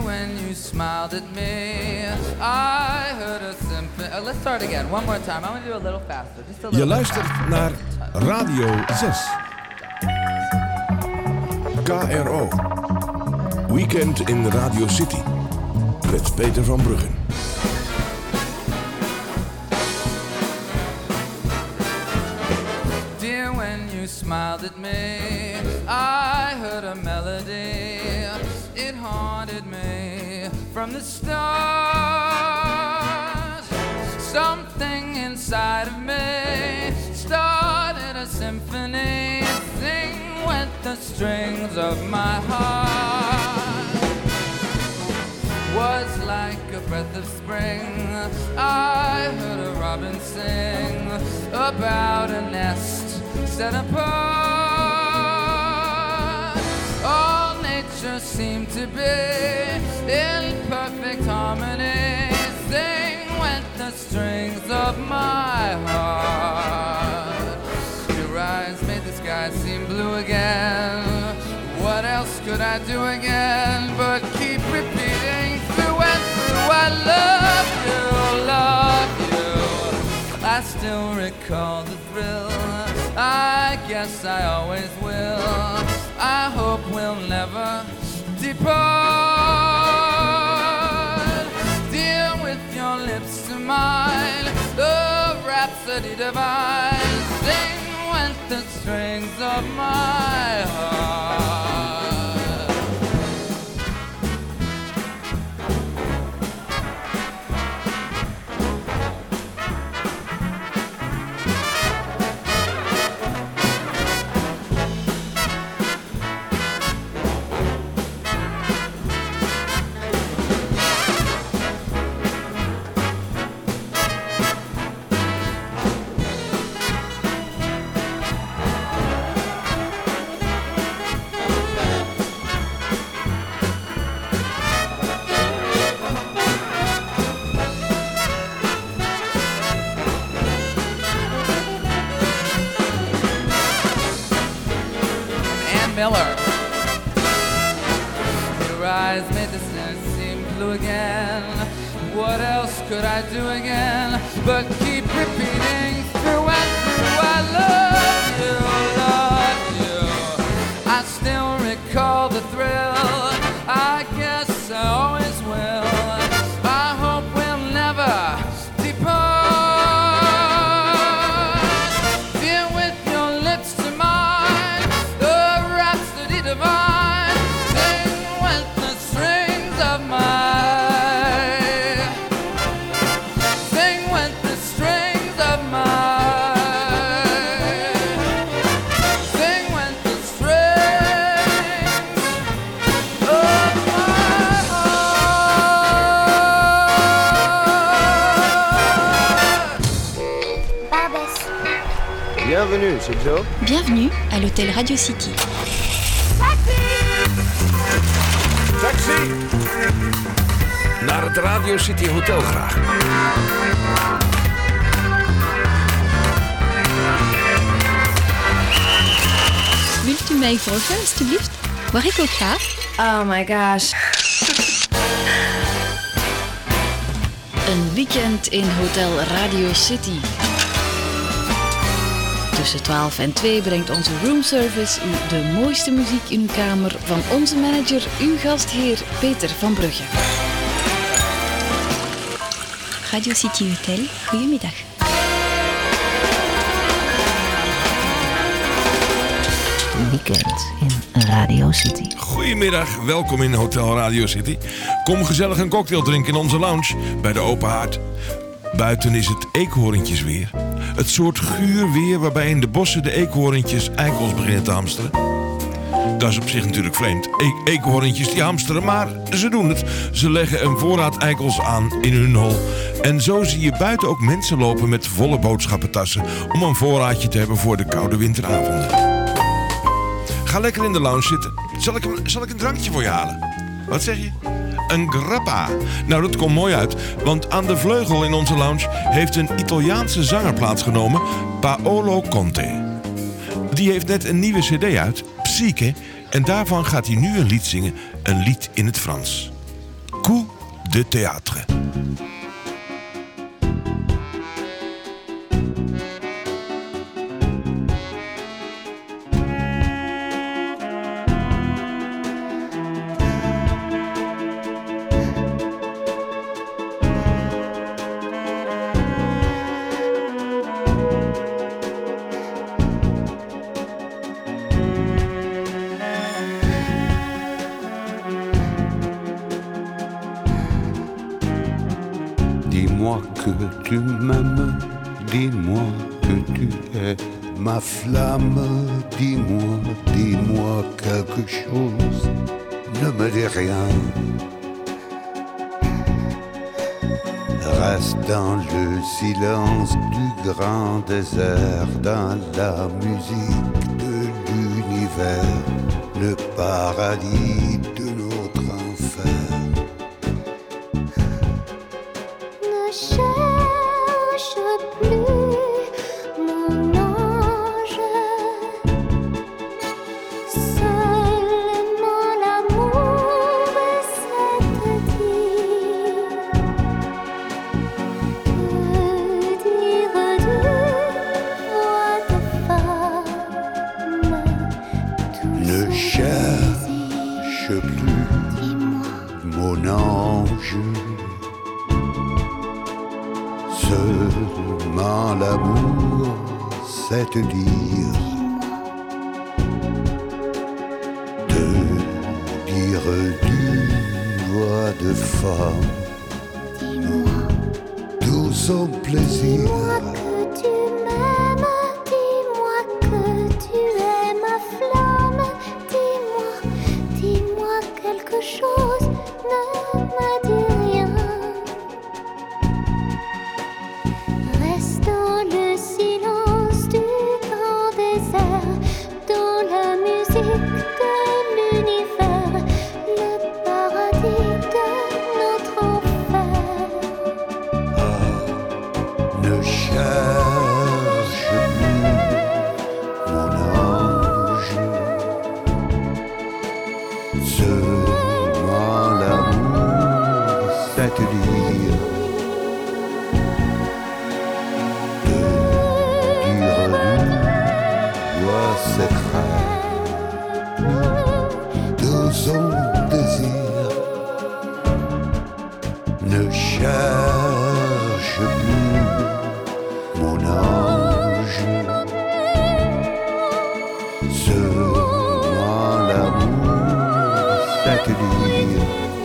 when you smiled at me, I heard a symphony. Let's start again, one more time. I want to do a little faster. Just a little. Je luistert naar Radio 6. KRO. Weekend in Radio City. Met Peter van Bruggen. Dear, when you smiled at me, I heard a melody. It haunted me from the start. Something inside of me started a symphony. Sing with the strings of my heart. Was like a breath of spring. I heard a robin sing about a nest set apart. All nature seemed to be in perfect harmony. Sing with the strings of my heart. Your eyes made the sky seem blue again. What else could I do again but keep repeating through and through? I love you, love you. I still recall the thrill. I guess I always will. I hope we'll never depart. Dear, with your lips to mine, the rhapsody divine. Sing with the strings of my heart. Miller. Your eyes made the sun seem blue again. What else could I do again but keep repeating through and through? I love you, love you. I still recall the thrill. I guess I always will. I hope we'll never depart. Dear, with your lips to mine, the rhapsody divine. Sing with the strings of mine. Sing with the strings of mine. Sing with the strings of my heart. Babes. Bienvenue, c'est Joe. Bienvenue à l'hôtel Radio City. Taxi! Naar het Radio City Hotel graag. Wilt u mij volgen, alstublieft? Waar ik ook ga? Oh my gosh. Een weekend in Hotel Radio City. Tussen 12 en 2 brengt onze roomservice u de mooiste muziek in uw kamer van onze manager, uw gastheer Peter van Brugge. Radio City Hotel, goedemiddag. Weekend in Radio City. Goedemiddag, welkom in Hotel Radio City. Kom gezellig een cocktail drinken in onze lounge bij de open haard. Buiten is het eekhoorntjesweer. Het soort guur weer waarbij in de bossen de eekhoorntjes eikels beginnen te hamsteren. Dat is op zich natuurlijk vreemd. Eekhoorntjes die hamsteren, maar ze doen het. Ze leggen een voorraad eikels aan in hun hol. En zo zie je buiten ook mensen lopen met volle boodschappentassen om een voorraadje te hebben voor de koude winteravonden. Ga lekker in de lounge zitten. Zal ik een drankje voor je halen? Wat zeg je? Een grappa. Nou, dat komt mooi uit, want aan de vleugel in onze lounge heeft een Italiaanse zanger plaatsgenomen, Paolo Conte. Die heeft net een nieuwe cd uit, Psyche, en daarvan gaat hij nu een lied zingen, een lied in het Frans. de théâtre. Dis-moi que tu m'aimes, dis-moi que tu es ma flamme, dis-moi quelque chose, ne me dis rien. Reste dans le silence du grand désert, dans la musique de l'univers, le paradis de notre enfer. Ne cherche plus mon ange, seulement l'amour sait te dire. Que dire d'une voix de femme? Ne cherche plus mon ange, seulement l'amour sait te dire. De dire d'une voix de femme tout son plaisir. Dis-moi que tu m'aimes, dis-moi que tu es ma flamme, dis-moi quelque chose, ne me dis rien. Reste dans le silence du grand désert, dans la musique de l'univers, le paradis de notre enfer. Ne cherche plus mon ange, seulement l'amour sait te dire. De dire d'une voix secrète tout son désir. Ne cherche plus mon ange, seulement l'amour sait te dire.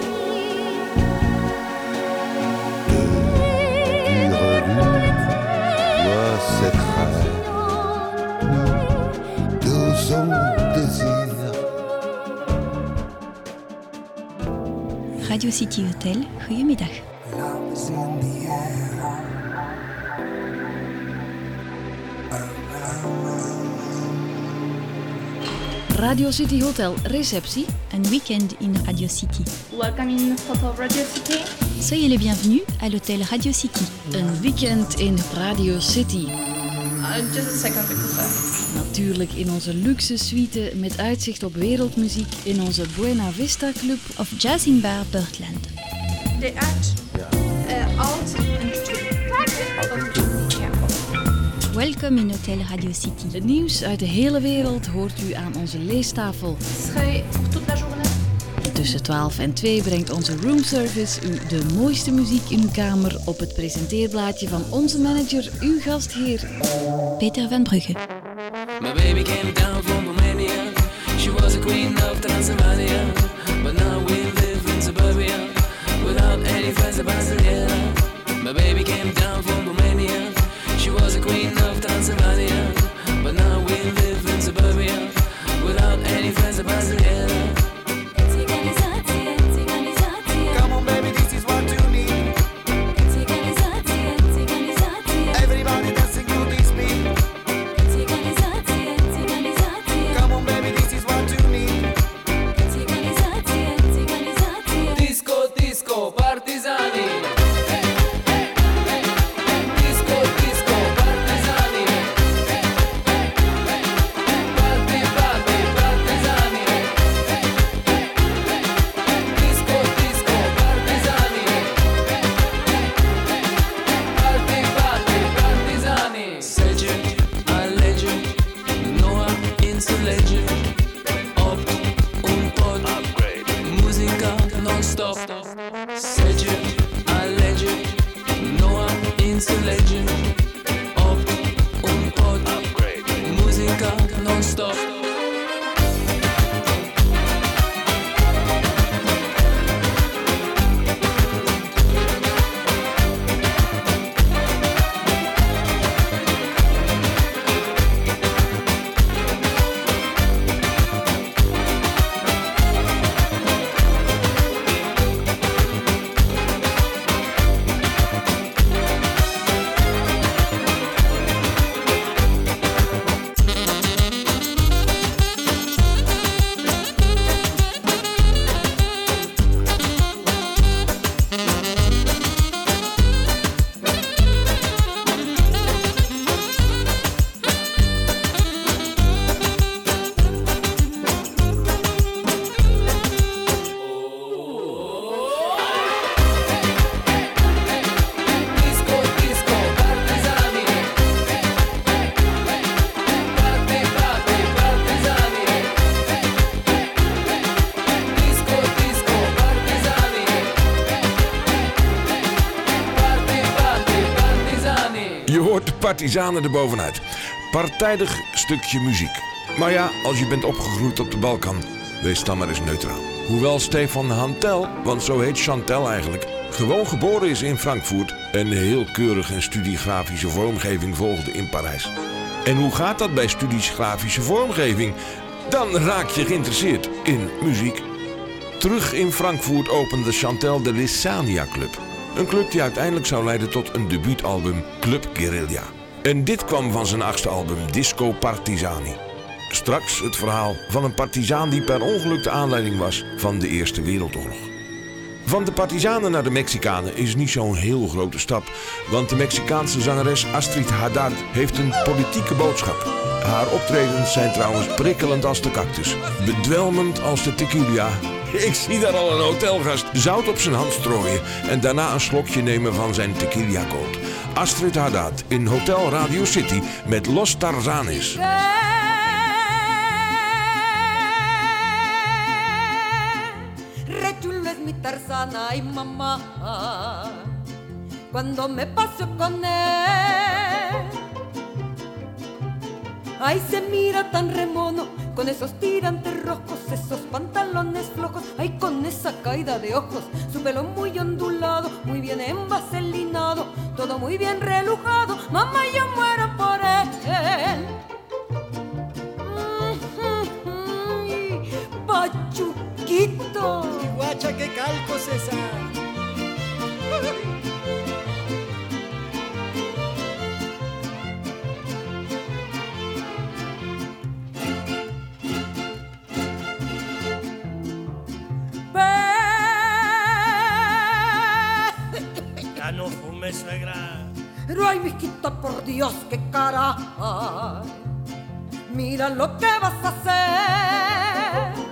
De dire d'une voix secrète tout son désir. Radio City Hotel, goedemiddag. Radio City Hotel receptie. Un week-end in Radio City. Welcome in Hotel Radio City. Soyez les bienvenus à l'hôtel Radio City. Een weekend in Radio City. Just a second because Natuurlijk in onze luxe suite met uitzicht op wereldmuziek in onze Buena Vista Club. Of Jazz in Bar Birdland. the act alt and Welkom in Hotel Radio City. Het nieuws uit de hele wereld hoort u aan onze leestafel. serait pour toute la journée. Tussen 12 en 2 brengt onze roomservice u de mooiste muziek in uw kamer op het presenteerblaadje van onze manager, uw gastheer Peter van Brugge. My baby came down from Romania. She was a queen of Transylvania. But now we live in suburbia without any friends of Brasilia. My baby came down from Romania. She was a queen of Transylvania. But now we live in suburbia without any friends of Brasilia. Come on baby, this is what you need. Everybody dancing to this beat. Come on baby, this is what you need. Disco, disco, partisani. Disco, disco, partisani. música non-stop. Je hoort de partizanen erbovenuit. Partijdig stukje muziek. Maar ja, als je bent opgegroeid op de Balkan, wees dan maar eens neutraal. Hoewel Stefan Hantel, want zo heet Chantel eigenlijk, gewoon geboren is in Frankfurt en heel keurig een studie grafische vormgeving volgde in Parijs. En hoe gaat dat bij studies grafische vormgeving? Dan raak je geïnteresseerd in muziek. Terug in Frankfurt opende Chantel de Lissania Club. Een club die uiteindelijk zou leiden tot een debuutalbum Club Guerilla. En dit kwam van zijn 8e album Disco Partisani. Straks het verhaal van een partizaan die per ongeluk de aanleiding was van de Eerste Wereldoorlog. Van de partizanen naar de Mexicanen is niet zo'n heel grote stap. Want de Mexicaanse zangeres Astrid Haddad heeft een politieke boodschap. Haar optredens zijn trouwens prikkelend als de cactus. Bedwelmend als de tequila. Ik zie daar al een hotelgast zout op zijn hand strooien en daarna een slokje nemen van zijn tequila cold. Astrid Haddad in Hotel Radio City met Los Tarzanes. Rechulo es mi Tarzana y mamá cuando me paso con él. Ay, se mira tan remono con esos tirantes rojos, esos pantalones flojos, ay, con esa caída de ojos, su pelo muy ondulado, muy bien envaselinado, todo muy bien relujado, mamá, yo muero por él. Pachuquito. Guacha, qué calco, César. Ya no fume, suegra. Pero ay, mijita, por Dios, qué cara. Mira lo que vas a hacer.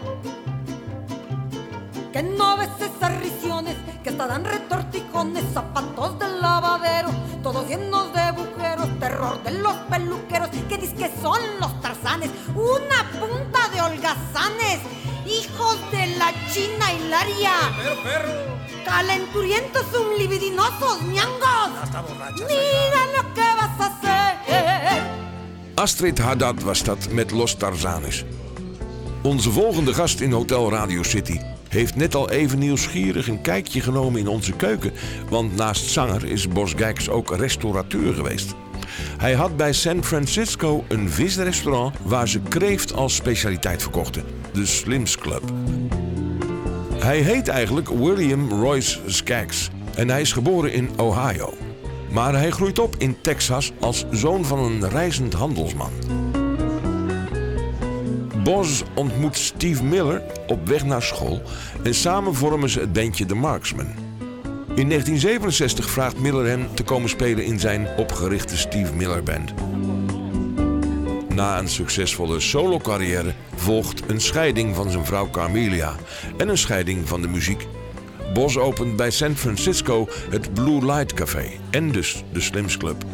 Que no ves esas risiones que hasta dan retortijones, zapatos del lavadero, todos llenos de agujeros, terror de los peluqueros, que dicen que son los tarzanes, una punta de holgazanes, hijos de la China Hilaria. Perro. Calenturientos, libidinosos, ñangos. Hasta borracha. Mira lo que vas a hacer. Astrid Haddad was dat met Los Tarzanes. Onze volgende gast in Hotel Radio City heeft net al even nieuwsgierig een kijkje genomen in onze keuken. Want naast zanger is Bos Gijks ook restaurateur geweest. Hij had bij San Francisco een visrestaurant waar ze kreeft als specialiteit verkochten. De Slim's Club. Hij heet eigenlijk William Royce Skaggs en hij is geboren in Ohio. Maar hij groeit op in Texas als zoon van een reizend handelsman. Bos ontmoet Steve Miller op weg naar school en samen vormen ze het bandje The Marksmen. In 1967 vraagt Miller hem te komen spelen in zijn opgerichte Steve Miller Band. Na een succesvolle solocarrière volgt een scheiding van zijn vrouw Carmelia en een scheiding van de muziek. Bos opent bij San Francisco het Blue Light Café en dus de Slim's Club.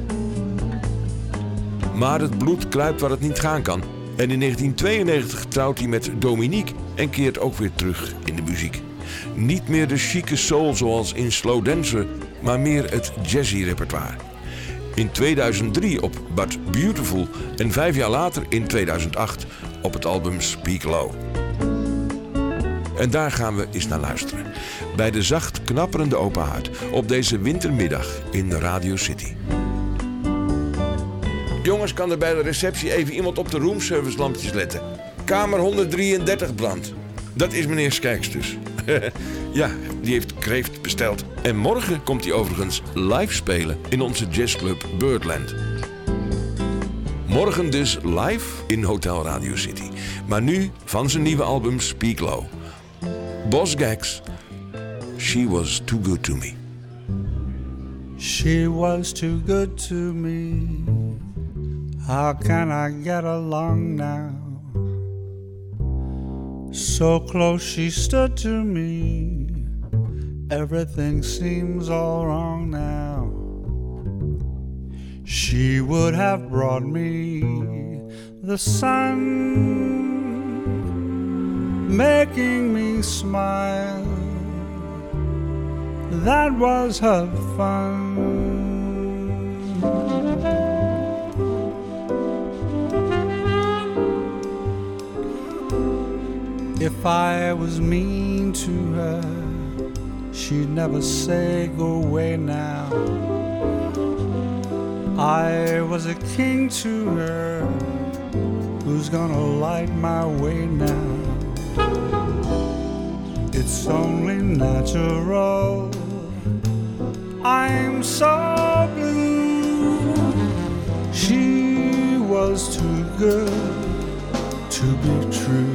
Maar het bloed kruipt waar het niet gaan kan. En in 1992 trouwt hij met Dominique en keert ook weer terug in de muziek. Niet meer de chique soul zoals in Slow Dancer, maar meer het jazzy repertoire. In 2003 op But Beautiful en 5 jaar later in 2008 op het album Speak Low. En daar gaan we eens naar luisteren. Bij de zacht knapperende Open Haard op deze wintermiddag in Radio City. Jongens, kan er bij de receptie even iemand op de roomservice lampjes letten? Kamer 133 brandt. Dat is meneer Skijks dus. Ja, die heeft kreeft besteld. En morgen komt hij overigens live spelen in onze jazzclub Birdland. Morgen dus live in Hotel Radio City. Maar nu van zijn nieuwe album Speak Low. Boz Scaggs, She Was Too Good To Me. She was too good to me. How can I get along now? So close she stood to me. Everything seems all wrong now. She would have brought me the sun, making me smile. That was her fun. If I was mean to her, she'd never say go away now. I was a king to her, who's gonna light my way now? It's only natural, I'm so blue. She was too good to be true.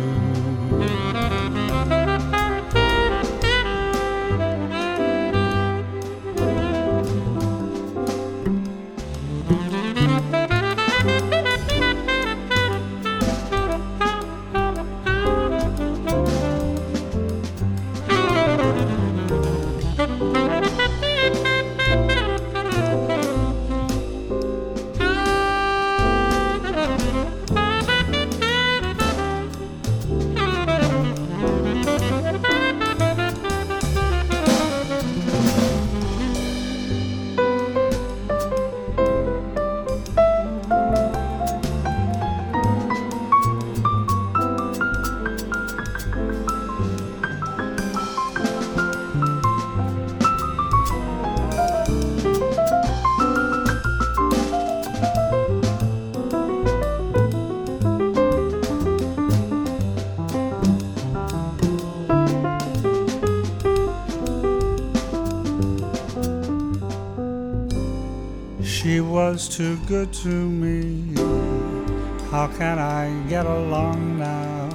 She was too good to me. How can I get along now?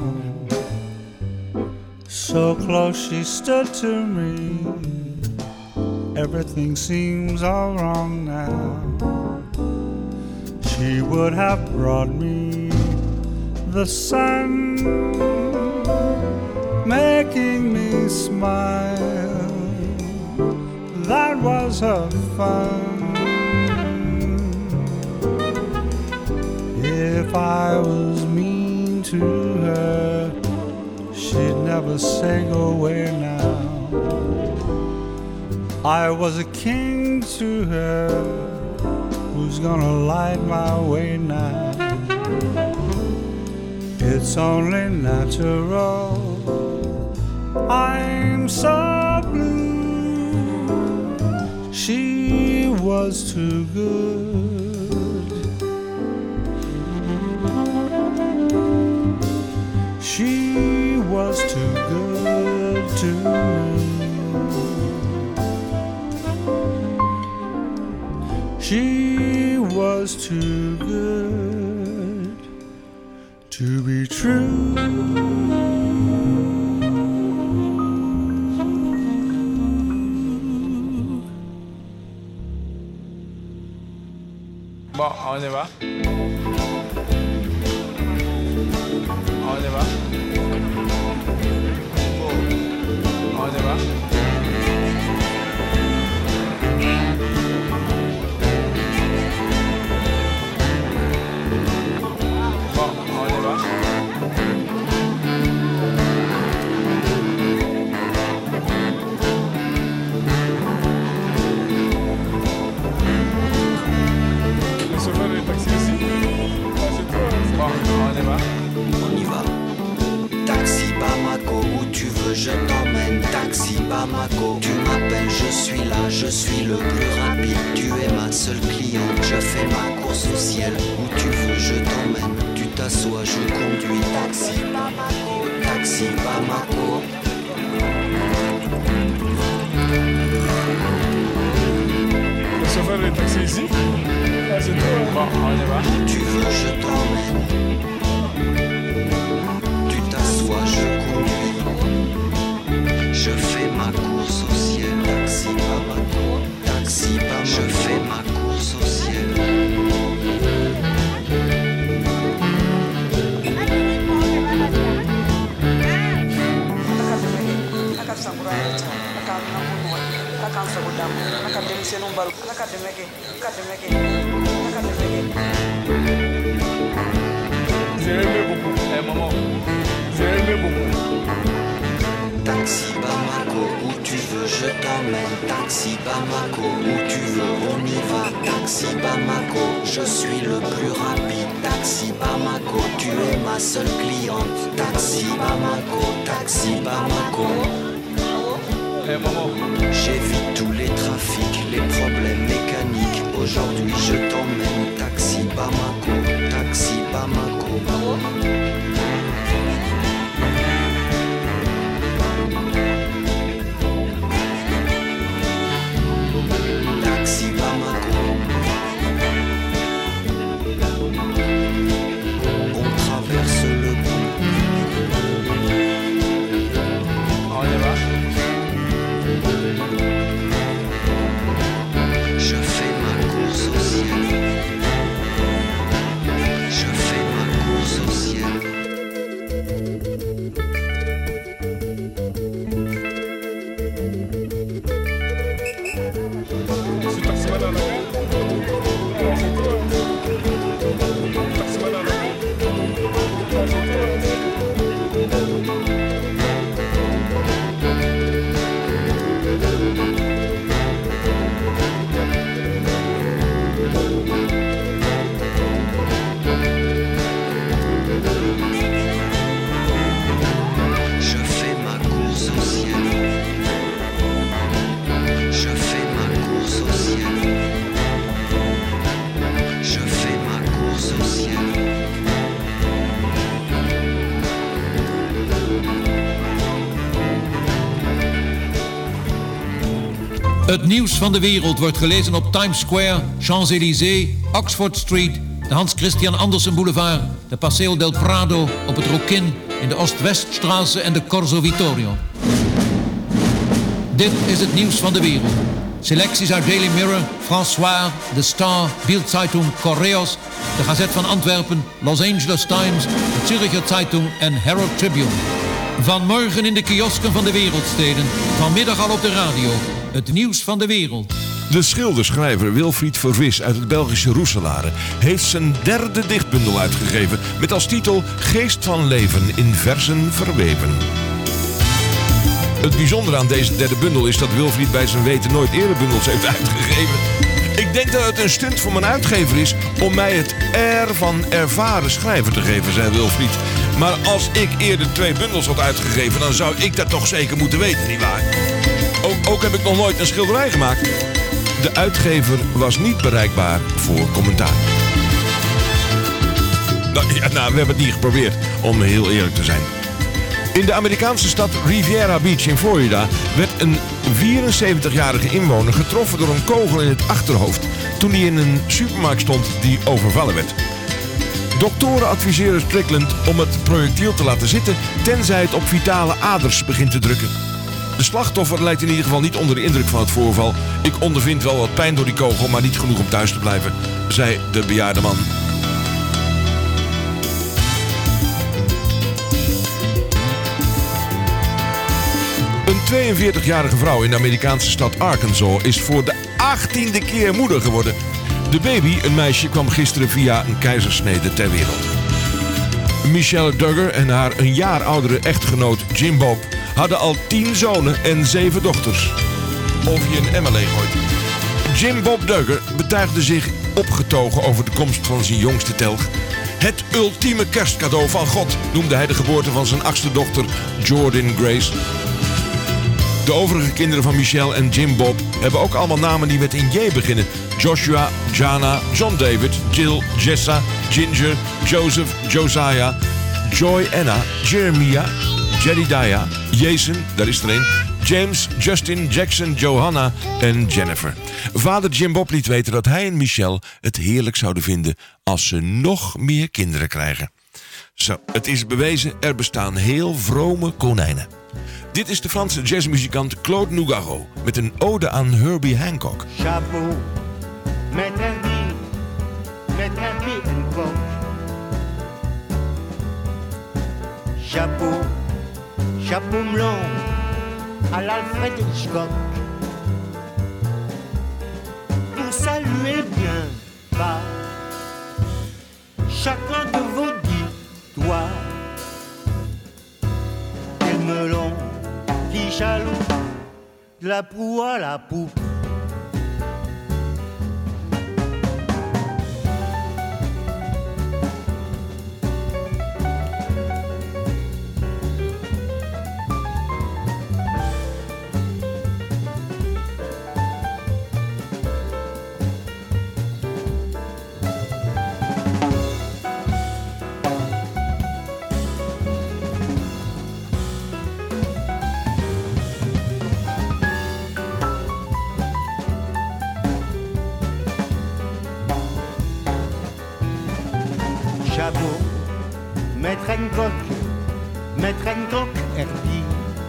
So close she stood to me. Everything seems all wrong now. She would have brought me the sun, making me smile. That was her fun. If I was mean to her, she'd never say go away now. I was a king to her, who's gonna light my way now? It's only natural, I'm so blue. She was too good. She was too good to me. She was too good to be true. Bon, on y va. On y va. On y va. Bon, on y va. Bamako. Tu m'appelles, je suis là, je suis le plus rapide. Tu es ma seule cliente, je fais ma course au ciel. Où tu veux, je t'emmène. Tu t'assois, je conduis. Taxi Bamako, taxi Bamako. Le chauffeur des taxis ici. Ah, c'est toi. Bon, on y va. Tu veux, je t'emmène. Tu t'assois, je conduis. Je fais ma course au ciel. Taxi Bamako, taxi Bamako. Je fais ma course au ciel. J'ai aimé beaucoup. Eh maman, j'ai aimé beaucoup. Taxi Bamako, où tu veux, je t'emmène. Taxi Bamako, où tu veux, on y va. Taxi Bamako, je suis le plus rapide. Taxi Bamako, tu es ma seule cliente. Taxi Bamako, taxi Bamako. Eh maman, j'évite tous les trafics, les problèmes mécaniques. Aujourd'hui je t'emmène. Taxi Bamako, taxi Bamako. Taxi Bamako. On traverse le pont. on y va. Je fais ma course au ciel. Je fais ma course au ciel. C'est taximan à la main. Ah, c'est toi. Taximan à la main. Ah, c'est toi. Je fais ma course au ciel. Je fais ma course au ciel. Je fais ma course au ciel. Het nieuws van de wereld wordt gelezen op Times Square, Champs-Élysées, Oxford Street, de Hans Christian Andersen Boulevard, de Paseo del Prado, op het Rokin, in de Ost-Weststraße en de Corso Vittorio. Dit is het nieuws van de wereld. Selecties uit Daily Mirror, François, The Star, Bild-Zeitung, Correos, de Gazette van Antwerpen, Los Angeles Times, de Zürcher Zeitung en Herald Tribune. Vanmorgen in de kiosken van de wereldsteden, vanmiddag al op de radio. Het nieuws van de wereld. De schilderschrijver Wilfried Vervis uit het Belgische Roeselare heeft zijn derde dichtbundel uitgegeven met als titel Geest van leven in verzen verweven. Het bijzondere aan deze derde bundel is dat Wilfried bij zijn weten nooit eerder bundels heeft uitgegeven. Ik denk dat het een stunt voor mijn uitgever is om mij het air van ervaren schrijver te geven, zei Wilfried. Maar als ik eerder 2 bundels had uitgegeven, dan zou ik dat toch zeker moeten weten, nietwaar? Ook heb ik nog nooit een schilderij gemaakt. De uitgever was niet bereikbaar voor commentaar. Nou, we hebben het niet geprobeerd, om heel eerlijk te zijn. In de Amerikaanse stad Riviera Beach in Florida werd een 74-jarige inwoner getroffen door een kogel in het achterhoofd toen hij in een supermarkt stond die overvallen werd. Doktoren adviseren Strickland om het projectiel te laten zitten tenzij het op vitale aders begint te drukken. De slachtoffer lijkt in ieder geval niet onder de indruk van het voorval. Ik ondervind wel wat pijn door die kogel, maar niet genoeg om thuis te blijven, zei de bejaarde man. Een 42-jarige vrouw in de Amerikaanse stad Arkansas is voor de 18e keer moeder geworden. De baby, een meisje, kwam gisteren via een keizersnede ter wereld. Michelle Duggar en haar een jaar oudere echtgenoot Jim Bob hadden al 10 zonen en 7 dochters. Of je een emmer leeggooit. Jim Bob Duggar betuigde zich opgetogen over de komst van zijn jongste telg. Het ultieme kerstcadeau van God, noemde hij de geboorte van zijn 8e dochter Jordan Grace. De overige kinderen van Michelle en Jim Bob hebben ook allemaal namen die met een J beginnen. Joshua, Jana, John David, Jill, Jessa, Ginger, Joseph, Josiah, Joy Anna, Jeremiah, Jedediah, Jason, daar is er een, James, Justin, Jackson, Johanna en Jennifer. Vader Jim Bob liet weten dat hij en Michelle het heerlijk zouden vinden als ze nog meer kinderen krijgen. Zo, het is bewezen, er bestaan heel vrome konijnen. Dit is de Franse jazzmuzikant Claude Nougaro met een ode aan Herbie Hancock. Chapeau, maître Herbie Hancock. Chapeau, chapeau melon à l'Alfred Hitchcock. Pour saluer bien bas chacun de vos dix doigts. Quel melon qui chaloupe de la proue à la poupe. Chapeau, maître Hancock Herbie.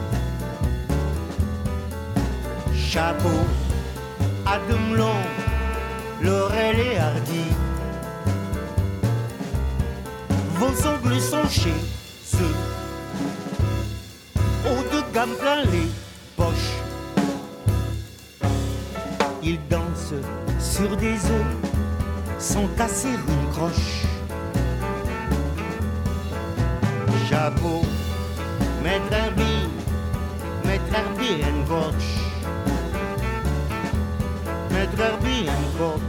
Chapeau, à Demelon, Laurel et Hardy. Vos ongles sont chez ceux, haut de gamme plein les poches. Ils dansent sur des œufs, sont cassés une croche. Chapeau, maître Herbie Hancock. Maître Herbie Hancock.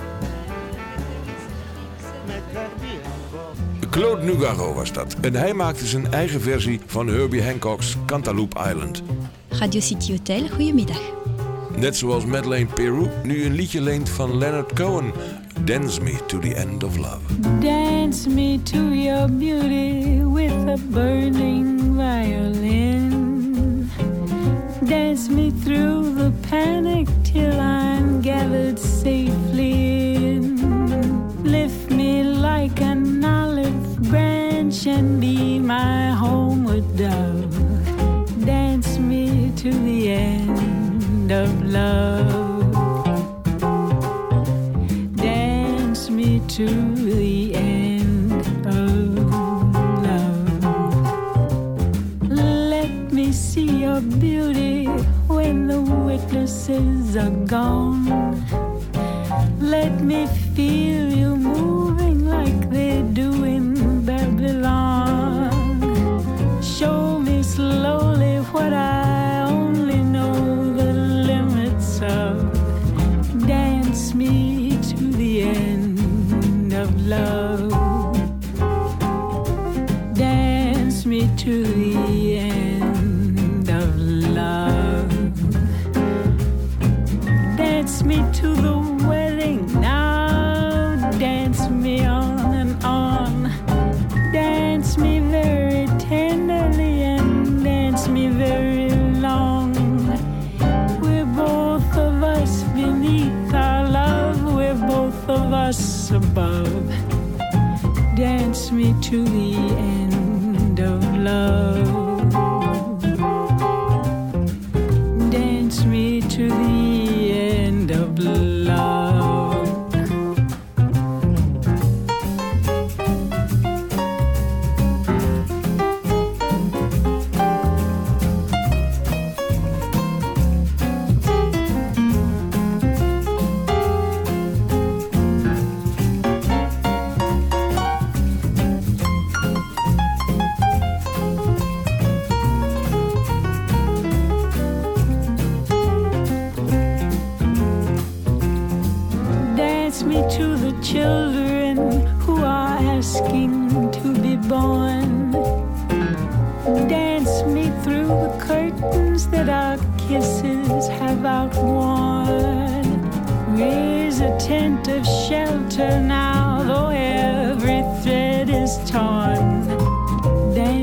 Maître Herbie Hancock. Claude Nougaro was dat. En hij maakte zijn eigen versie van Herbie Hancock's Cantaloupe Island. Radio City Hotel, goedemiddag. Net zoals Madeleine Peru nu een liedje leent van Leonard Cohen. Dance me to the end of love. Dance me to your beauty with a burning violin. Dance me through the panic till I'm gathered safely in. Lift me like an olive branch and be my homeward dove. Dance me to the end of love. To the end of love. Let me see your beauty when the witnesses are gone. Let me feel you moving like they do in Babylon. Show me slowly what I only know the limits of. Dance me to the end of love. Dance me to the end of love. Dance me to the wedding now. Dance me on and on. Dance me very tenderly and dance me very long. We're both of us beneath our love. We're both of us above. Dance me to the end of love. Dance me to the end of love.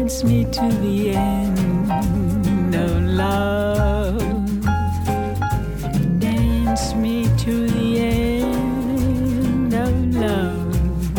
dance me to the end of love. Dance me to the end of love.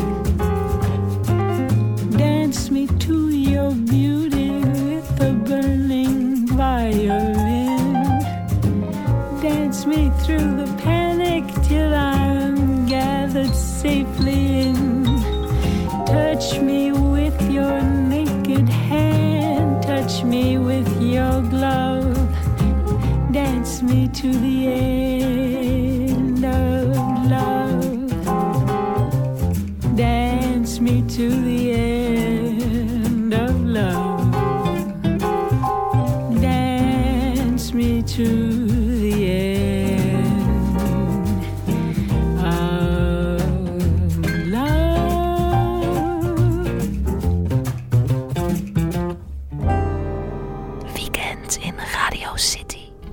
Dance me to your beauty with a burning violin. Dance me through the panic till I'm gathered safely in. Touch me with your naked hand. Touch me with your glove. Dance me to the end of love. Dance me to the end of love. Dance me to the end of love. Weekend in Radio City.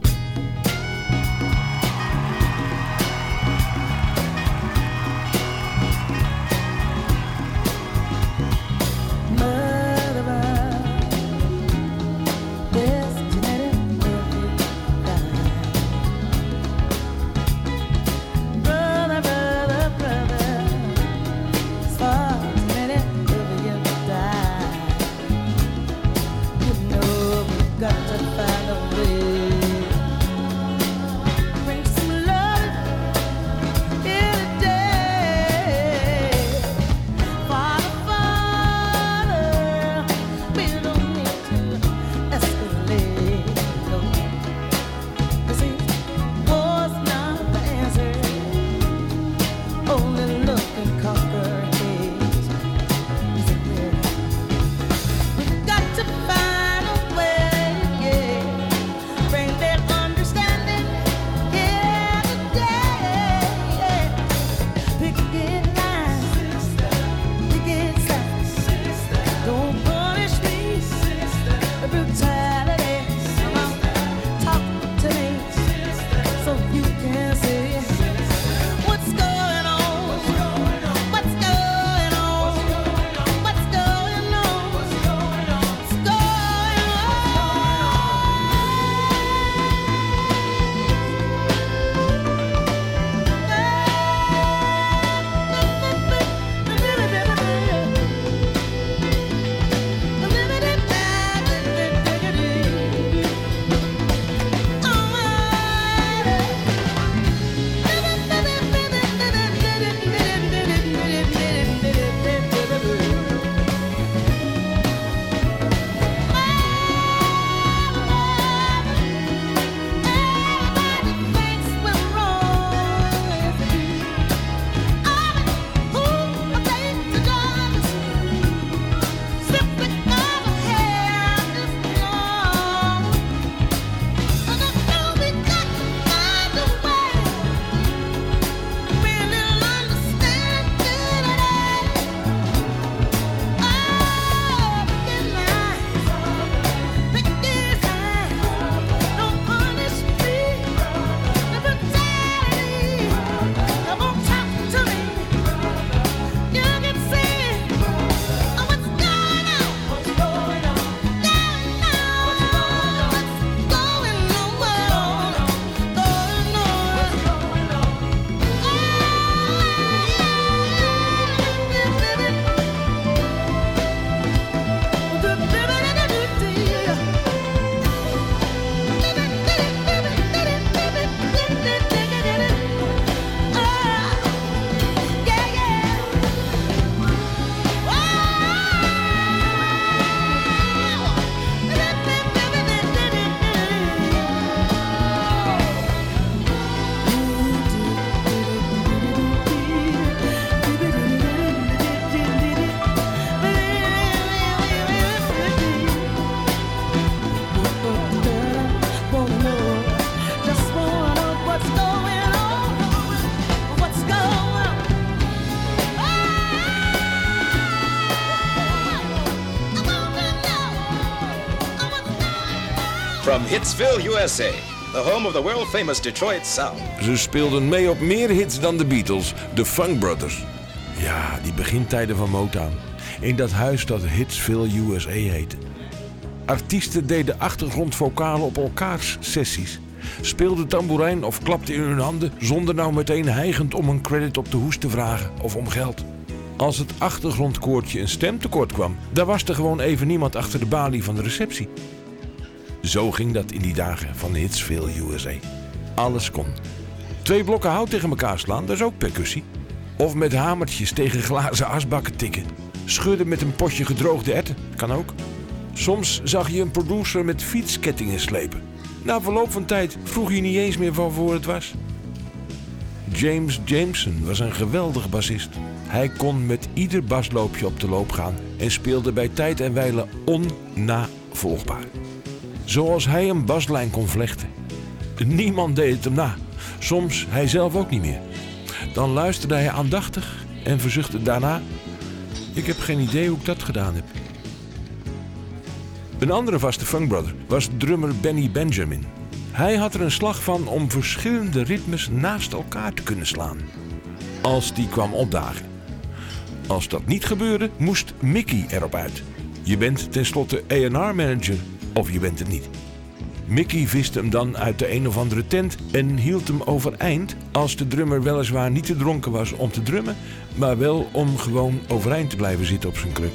From Hitsville, USA, the home of the world-famous Detroit Sound. Ze speelden mee op meer hits dan de Beatles, de Funk Brothers. Ja, die begintijden van Motown. in dat huis dat Hitsville, USA heette. Artiesten deden achtergrondvokalen op elkaars sessies, speelden tamboerijn of klapten in hun handen zonder nou meteen hijgend om een credit op de hoes te vragen of om geld. Als het achtergrondkoortje een stemtekort kwam, dan was er gewoon even niemand achter de balie van de receptie. Zo ging dat in die dagen van Hitsville, USA. Alles kon. 2 blokken hout tegen elkaar slaan, dat is ook percussie. Of met hamertjes tegen glazen asbakken tikken. Schudden met een potje gedroogde erwten, kan ook. Soms zag je een producer met fietskettingen slepen. Na verloop van tijd vroeg je niet eens meer waarvoor het was. James Jameson was een geweldig bassist. Hij kon met ieder basloopje op de loop gaan en speelde bij tijd en wijle onnavolgbaar. Zoals hij een baslijn kon vlechten. Niemand deed het hem na. Soms hij zelf ook niet meer. Dan luisterde hij aandachtig en verzuchtte daarna: ik heb geen idee hoe ik dat gedaan heb. Een andere vaste funkbrother was drummer Benny Benjamin. Hij had er een slag van om verschillende ritmes naast elkaar te kunnen slaan. Als die kwam opdagen. Als dat niet gebeurde, moest Mickey erop uit. Je bent tenslotte A&R-manager of je bent het niet. Mickey viste hem dan uit de een of andere tent en hield hem overeind als de drummer weliswaar niet te dronken was om te drummen, maar wel om gewoon overeind te blijven zitten op zijn kruk.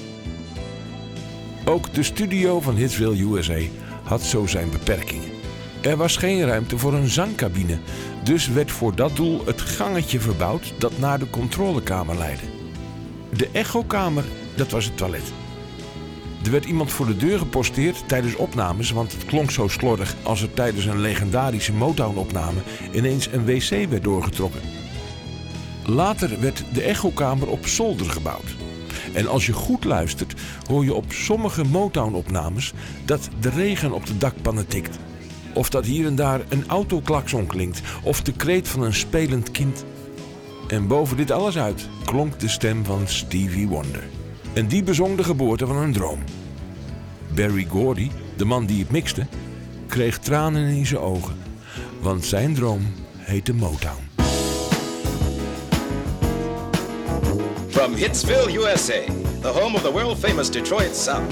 Ook de studio van Hitsville, USA had zo zijn beperkingen. Er was geen ruimte voor een zangcabine, dus werd voor dat doel het gangetje verbouwd dat naar de controlekamer leidde. De echokamer, dat was het toilet. Er werd iemand voor de deur geposteerd tijdens opnames, want het klonk zo slordig als er tijdens een legendarische Motown-opname ineens een wc werd doorgetrokken. Later werd de echokamer op zolder gebouwd. En als je goed luistert, hoor je op sommige Motown-opnames dat de regen op de dakpannen tikt. Of dat hier en daar een autoklakson klinkt, of de kreet van een spelend kind. En boven dit alles uit klonk de stem van Stevie Wonder. En die bezong de geboorte van een droom. Berry Gordy, de man die het mixte, kreeg tranen in zijn ogen. Want zijn droom heette Motown. From Hitsville, USA, the home of the world-famous Detroit Sound.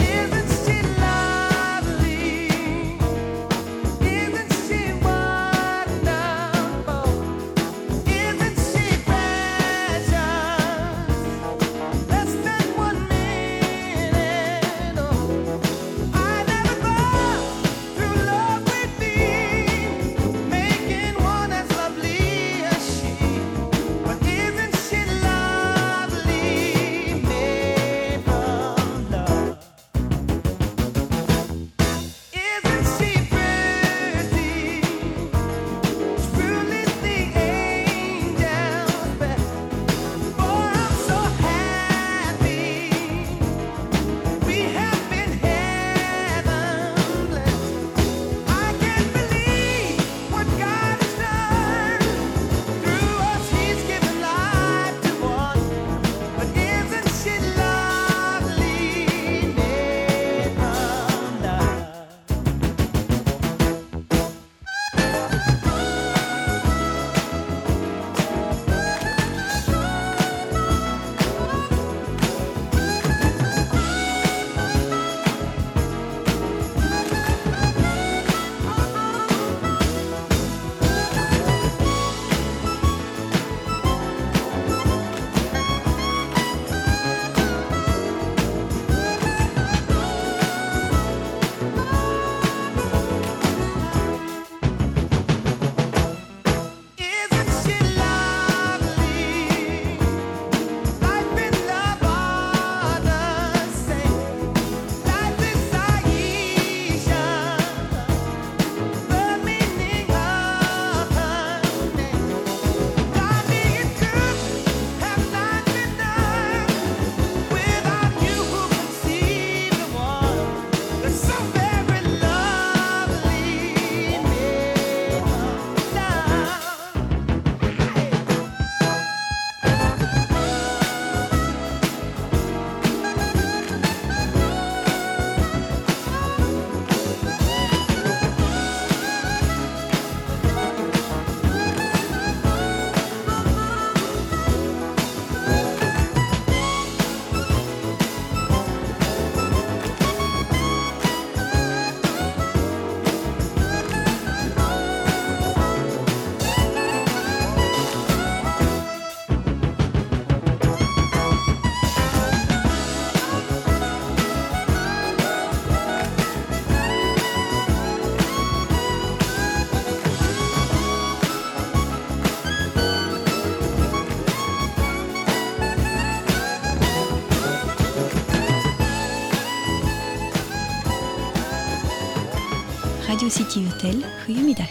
Radio City Hotel. Goedemiddag.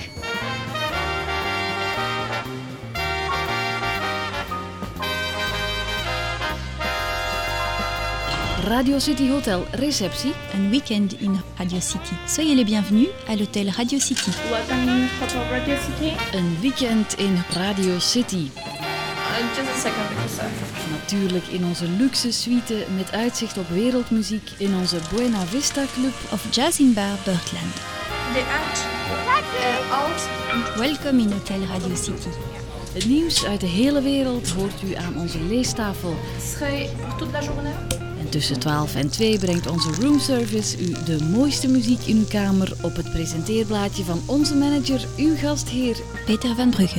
Radio City Hotel receptie. Un week-end in Radio City. Soyez les bienvenus à l'hôtel Radio City. Welcome in Hotel Radio City. Een weekend in Radio City. Just a second, because Natuurlijk in onze luxe suite met uitzicht op wereldmuziek in onze Buena Vista Club of Jazz in Bar Birdland. The act, alt. Welcome in Hotel Radio City. Het nieuws uit de hele wereld hoort u aan onze leestafel. Serait pour toute la journée. En tussen 12 en 2 brengt onze roomservice u de mooiste muziek in uw kamer op het presenteerblaadje van onze manager, uw gastheer Peter van Brugge.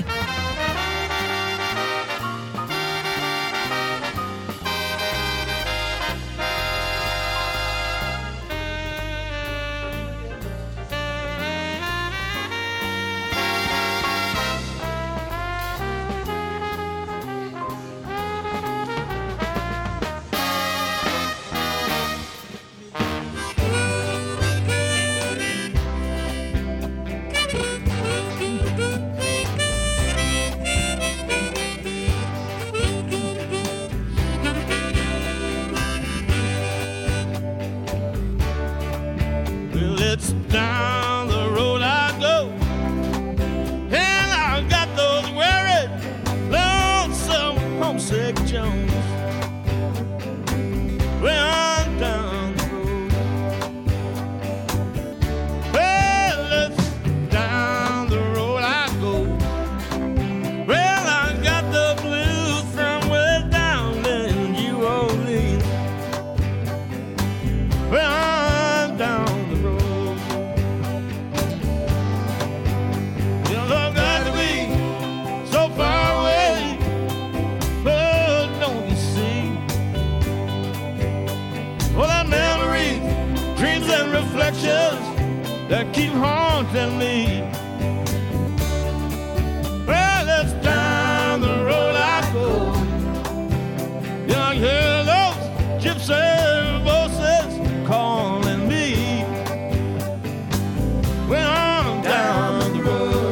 That keep haunting me. Well, it's down the road I go. Young hear those gypsy voices calling me. When I'm down the road.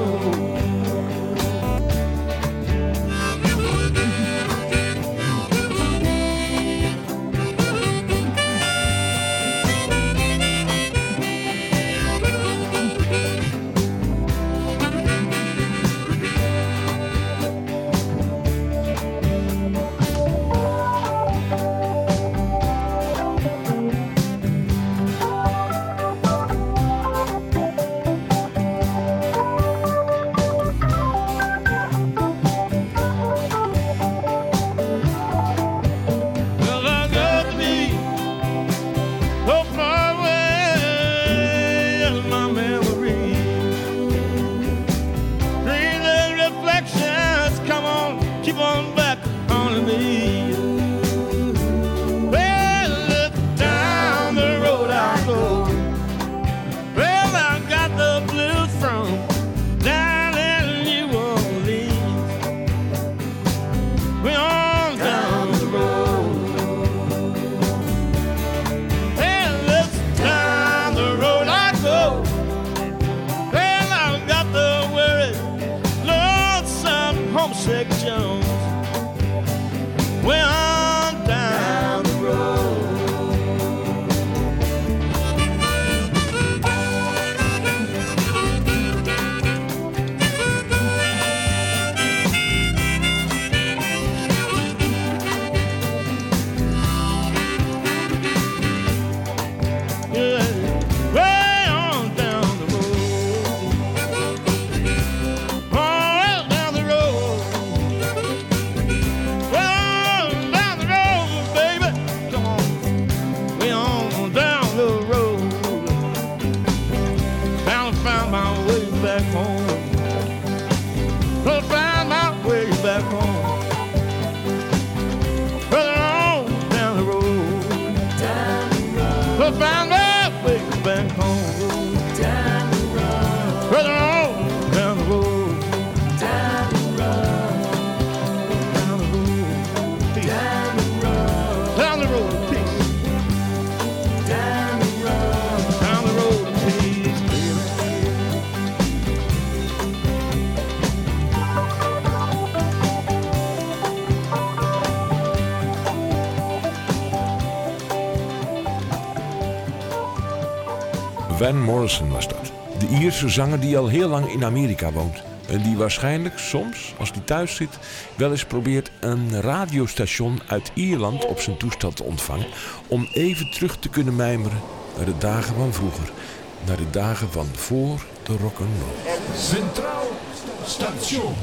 Van Morrison was dat. De Ierse zanger die al heel lang in Amerika woont. En die waarschijnlijk soms, als hij thuis zit, wel eens probeert een radiostation uit Ierland op zijn toestel te ontvangen. Om even terug te kunnen mijmeren naar de dagen van vroeger. Naar de dagen van voor de rock'n'roll. Centraal Station.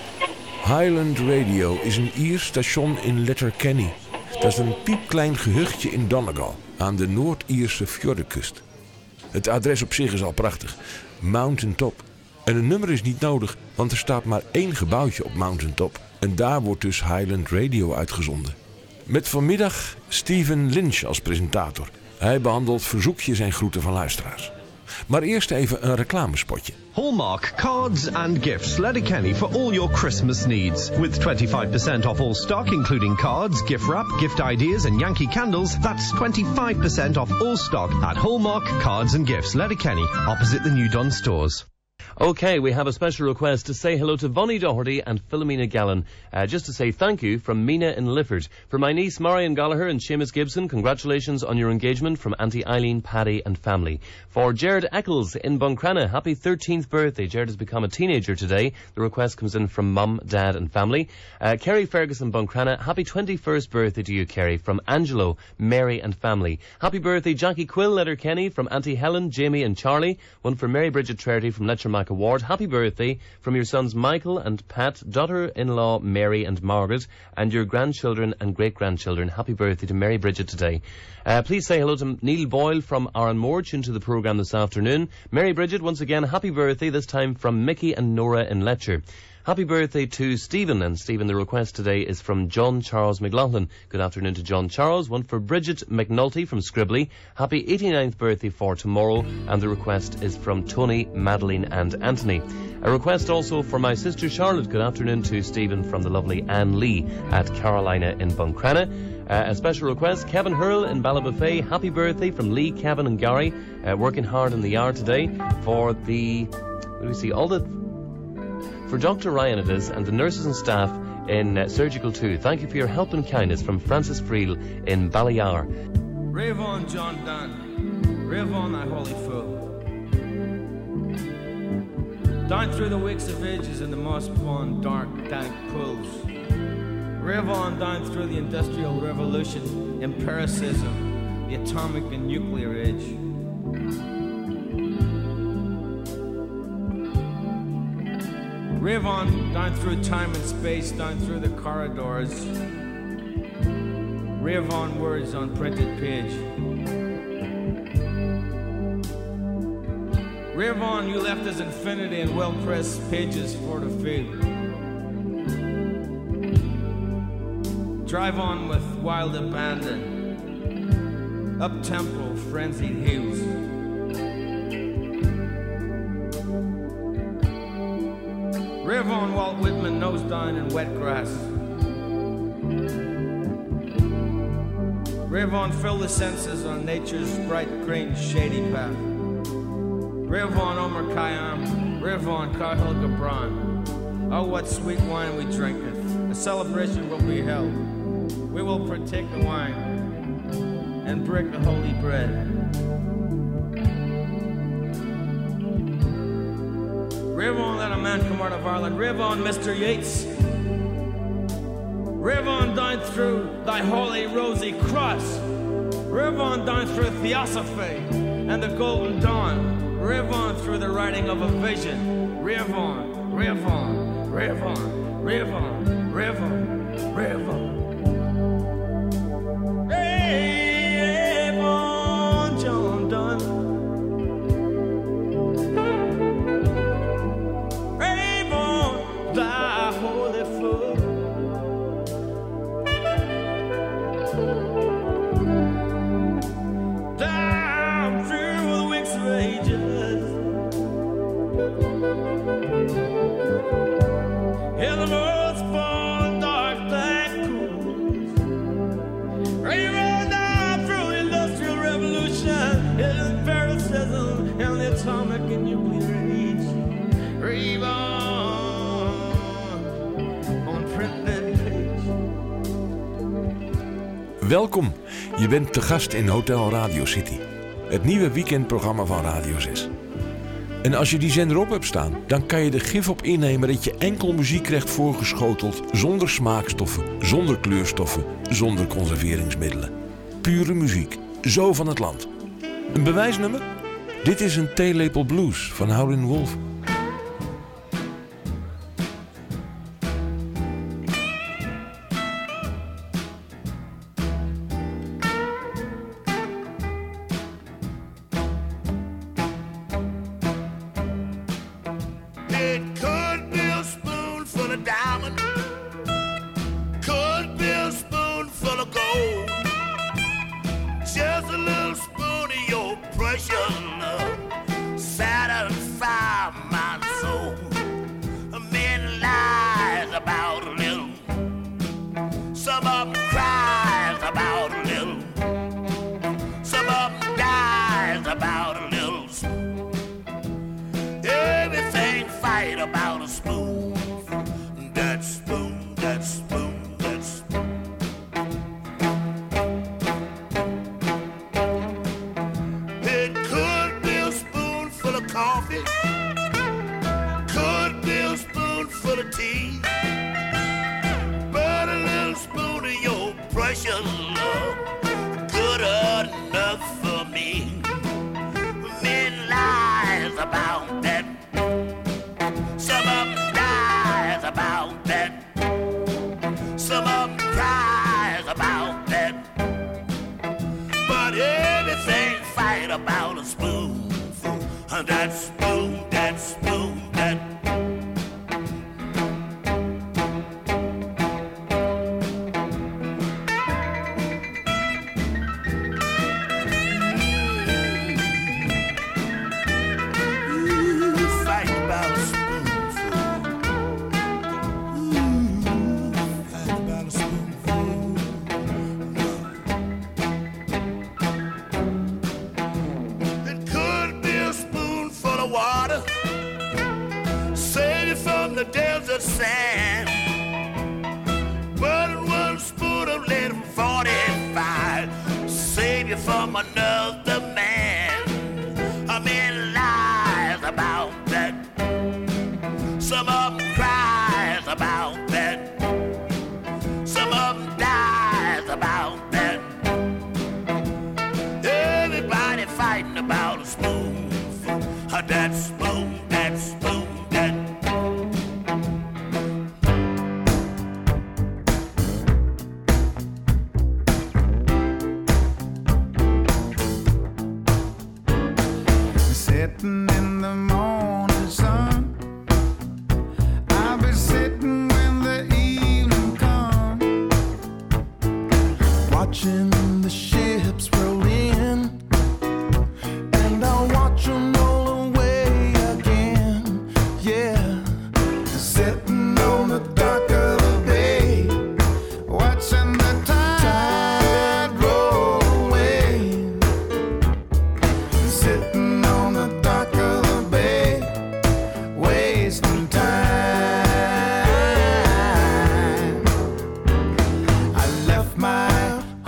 Highland Radio is een Iers station in Letterkenny. Dat is een piepklein gehuchtje in Donegal, aan de Noord-Ierse fjordenkust. Het adres op zich is al prachtig. Mountain Top. En een nummer is niet nodig, want er staat maar 1 gebouwtje op Mountain Top. En daar wordt dus Highland Radio uitgezonden. Met vanmiddag Stephen Lynch als presentator. Hij behandelt verzoekjes en groeten van luisteraars. Maar eerst even een reclamespotje. Hallmark Cards and Gifts, Letterkenny for all your Christmas needs. With 25% off all stock, including cards, gift wrap, gift ideas and Yankee candles, that's 25% off all stock at Hallmark Cards and Gifts, Letterkenny, opposite the New Dunn stores. Okay, we have a special request to say hello to Vonnie Doherty and Philomena Gallen. Just to say thank you from Mina in Lifford. For my niece Marion Gallagher and Seamus Gibson, congratulations on your engagement from Auntie Eileen, Paddy and family. For Jared Eccles in Buncrana, happy 13th birthday. Jared has become a teenager today. The request comes in from Mum, Dad and family. Kerry Ferguson Buncrana, happy 21st birthday to you, Kerry, from Angelo, Mary and family. Happy birthday Jackie Quill, Letterkenny, from Auntie Helen, Jamie and Charlie. One for Mary Bridget Charity from Letchermack Award. Happy birthday from your sons Michael and Pat, daughter-in-law Mary and Margaret, and your grandchildren and great-grandchildren. Happy birthday to Mary Bridget today. Please say hello to Neil Boyle from Aranmore, tuned to the programme this afternoon. Mary Bridget, once again, happy birthday, this time from Mickey and Nora in Letcher. Happy birthday to Stephen, and Stephen, the request today is from John Charles McLaughlin. Good afternoon to John Charles. One for Bridget McNulty from Scribbly. Happy 89th birthday for tomorrow, and the request is from Tony, Madeline and Anthony. A request also for my sister Charlotte. Good afternoon to Stephen from the lovely Anne Lee at Carolina in Buncrana. A special request, Kevin Hurl in Ballabafay. Happy birthday from Lee, Kevin and Gary. Working hard in the yard today for the, for Dr. Ryan it is, and the nurses and staff in Surgical 2. Thank you for your help and kindness from Francis Friel in Ballyar. Rave on, John Dunn. Rave on, thy holy fool. Down through the wicks of ages in the moss-spawned dark, dank pools. Rave on down through the Industrial Revolution, empiricism, the atomic and nuclear age. Rave on down through time and space, down through the corridors. Rave on words on printed page. Rave on, you left us infinity and well-pressed pages for the field. Drive on with wild abandon, up-tempo, frenzied heels. Rave on, Walt Whitman, nose down in wet grass. Rave on, fill the senses on nature's bright green shady path. Rave on, Omar Khayyam, rave on, Cathal Gibran. Oh, what sweet wine we drinketh. A celebration will be held. We will partake the wine and break the holy bread. Rave on, let a man come out of Ireland. Rave on, Mr. Yeats. Rave on down through thy holy rosy cross. Rave on down through Theosophy and the golden dawn. Rave on through the writing of a vision. Rave on, rave on, rave on, rave on, rave on, rave on. Rave on, John Donne. Rave on, thy holy foot. Down through the wicks of ages. In the most born dark black pools. Rave on down through the Industrial Revolution, empiricism and the atomic and nuclear age. Rave on printed page. Welkom, je bent te gast in Hotel Radio City. het nieuwe weekendprogramma van Radio 6. En als je die zender op hebt staan, dan kan je er gif op innemen dat je enkel muziek krijgt voorgeschoteld, zonder smaakstoffen, zonder kleurstoffen, zonder conserveringsmiddelen. Pure muziek, zo van het land. Een bewijsnummer? Dit is een theelepel blues van Howlin' Wolf.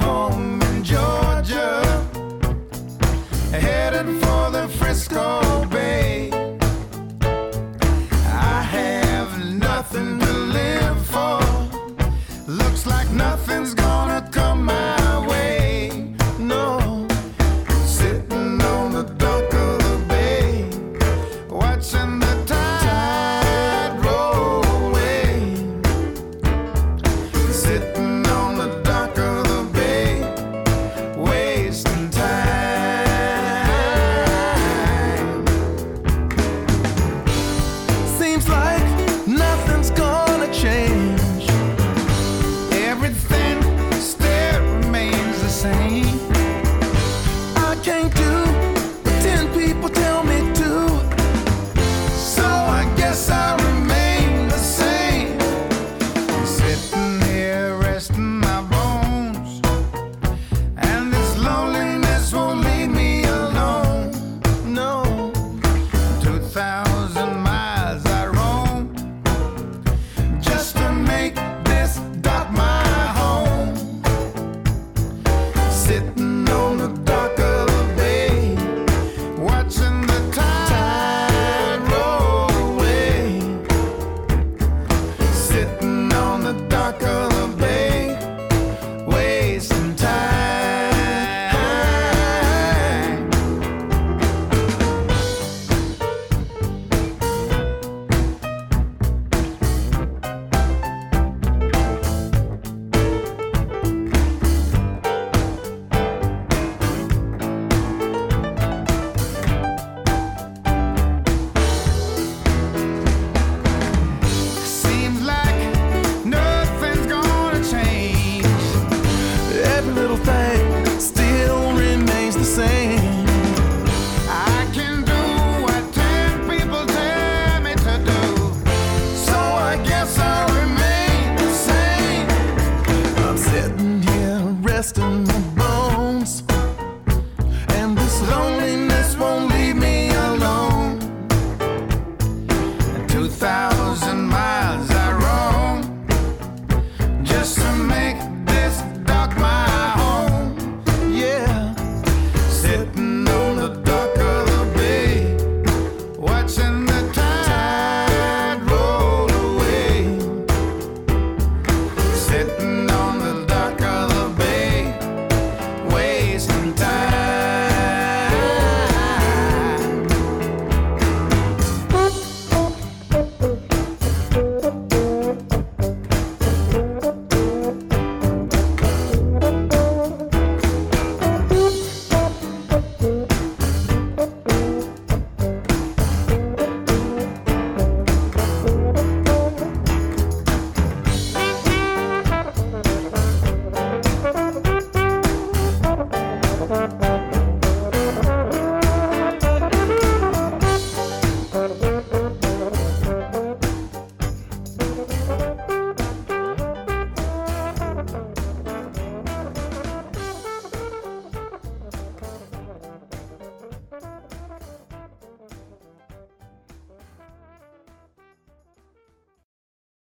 Headed for the Frisco Bay.